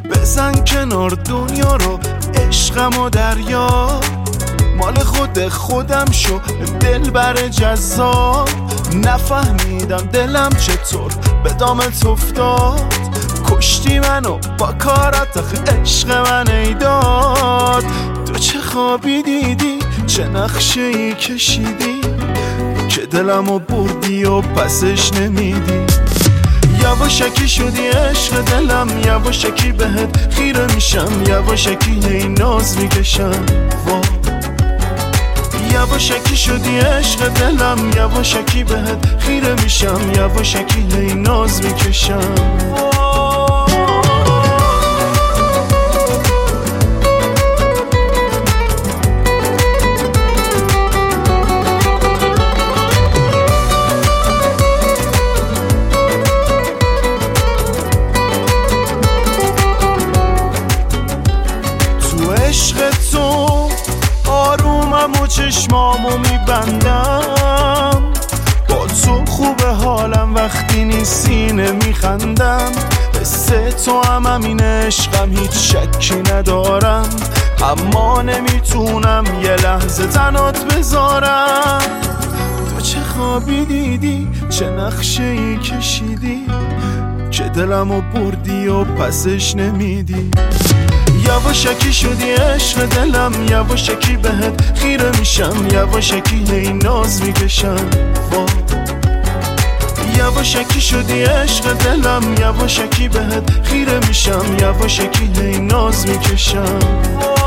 بزن کنار دنیا رو، عشقم و دریا، مال خودم شو دل بر جذاب. نفهمیدم دلم چطور به دامت افتاد، کشتی منو با کارات، آخه عشق من ایداد. تو چه خوابی دیدی، چه نقشه ای کشیدی که دلمو بردی و پسش نمیدی. یواشکی شدی عشق دلم، یواشکی بهت خیره میشم، یواشکی هی ناز میکشم. یواشکی شدی عشق دلم، یواشکی بهت خیره میشم، یواشکی هی ناز میکشم. عشق تو آرومم و چشمامو میبندم، با تو خوب حالم وقتی نیستی نمیخندم. حس تو هم همین عشقم، هیچ شکی ندارم، اما نمیتونم یه لحظه تنات بذارم. تو چه خوابی دیدی، چه نقشه ای کشیدی که دلمو بردی و پسش نمیدی. یواشکی شدی عشق دلم، یواشکی بهت خیره میشم، یواشکی هی ناز میکشم. یواشکی شدی عشق دلم، یواشکی بهت خیره میشم، یواشکی هی ناز میکشم.